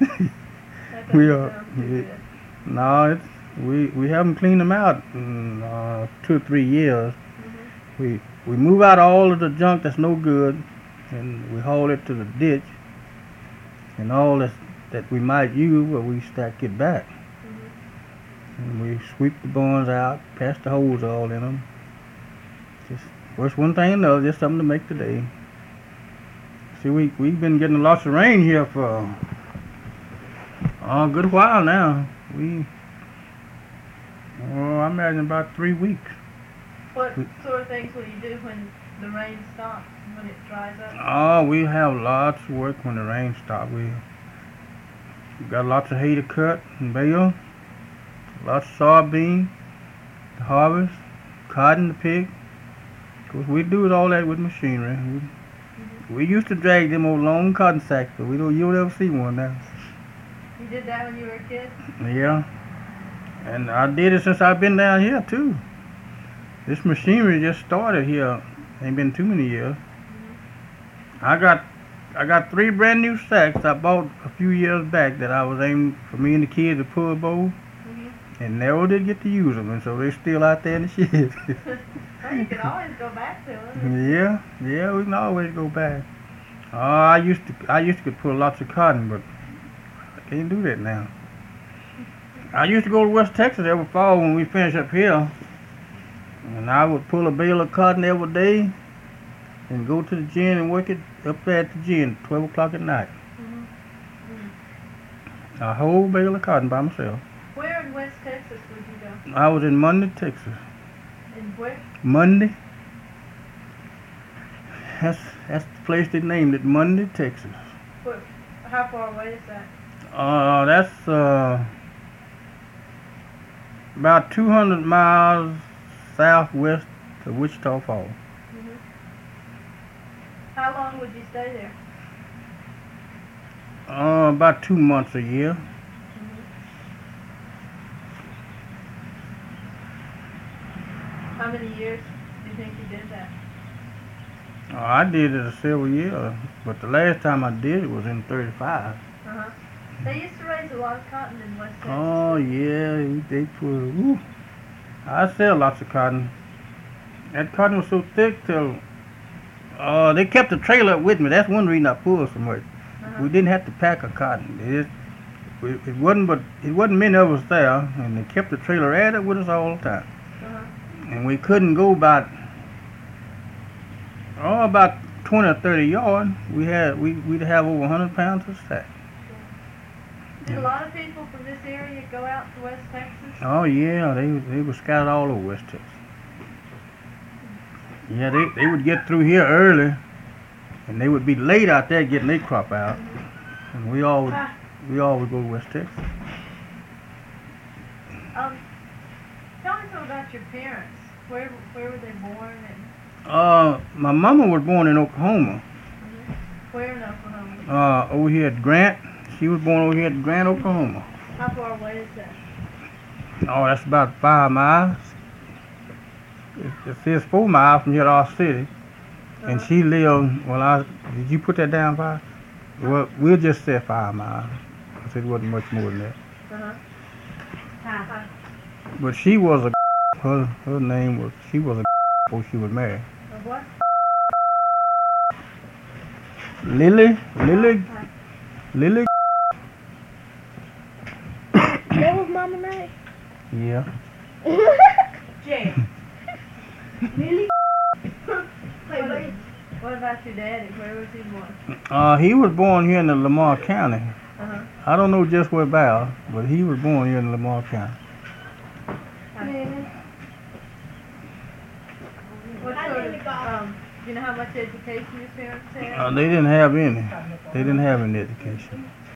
That We doesn't are. sound too good. No, we haven't cleaned them out in 2 or 3 years. Mhm. We move out all of the junk that's no good, and we haul it to the ditch, and all that we might use, well, we stack it back, Mhm. and we sweep the barns out, pass the holes all in them. Just first one thing another, just something to make the day. See, we've been getting lots of rain here for a good while now. I imagine about 3 weeks. What sort of things will you do when the rain stops, when it dries up? Oh, we have lots of work when the rain stops. We got lots of hay to cut and bale, lots of soybean to harvest, cotton to pick. Cause we do all that with machinery. Mhm. We used to drag them old long cotton sacks, but you don't ever see one now. You did that when you were a kid? Yeah, and I did it since I've been down here too. This machinery just started here. Ain't been too many years. Mhm. I got I got 3 brand new sacks I bought a few years back that I was aiming for me and the kids to pull both, Mhm. and never did get to use them, and so they're still out there in the shed. Well, you could always go back to them. Yeah, we can always go back. I used to could pull lots of cotton, but I can't do that now. I used to go to West Texas every fall when we finish up here, and I would pull a bale of cotton every day and go to the gin and work it up there at the gin, 12 o'clock at night. Mhm. Mhm. A whole bale of cotton by myself. Where in West Texas would you go? I was in Mundy, Texas. And where? Mundy. That's the place they named it, Mundy, Texas. What? How far away is that? That's about 200 miles southwest of Wichita Falls. Mhm. How long would you stay there? About 2 months a year. Mhm. How many years do you think you did that? I did it several years, but the last time I did it was in 35. Uh-huh. They used to raise a lot of cotton in West Texas. Oh yeah, they put. Ooh, I sell lots of cotton. That cotton was so thick till they kept the trailer up with me. That's one reason I pulled so much. Uh-huh. We didn't have to pack a cotton. It wasn't many of us there, and they kept the trailer right up with us all the time. Uh-huh. And we couldn't go about 20 or 30 yards. We'd have over 100 pounds of sack. Did a lot of people from this area go out to West Texas? Oh yeah, they were scattered all over West Texas. Yeah, they would get through here early, and they would be late out there getting their crop out, and we all would go to West Texas. Tell me some about your parents. Where were they born My mama was born in Oklahoma. Where in Oklahoma? Over here at Grant. She was born over here at Grant, Oklahoma. How far away is that? Oh, that's about 5 miles. It says 4 miles from here to our city. And she lived, did you put that down, 5? Well, we'll just say 5 miles, because it wasn't much more than that. Uh-huh. But she was her name was, she was a before she was married. Of what? Lily. That was Mama name? Yeah. Jay. Really? What about your daddy? Where was he born? He was born here in the Lamar County. Uh-huh. I don't know just where about, but he was born here in Lamar County. What sort of, do you know how much education your parents had? They didn't have any. They didn't have any education.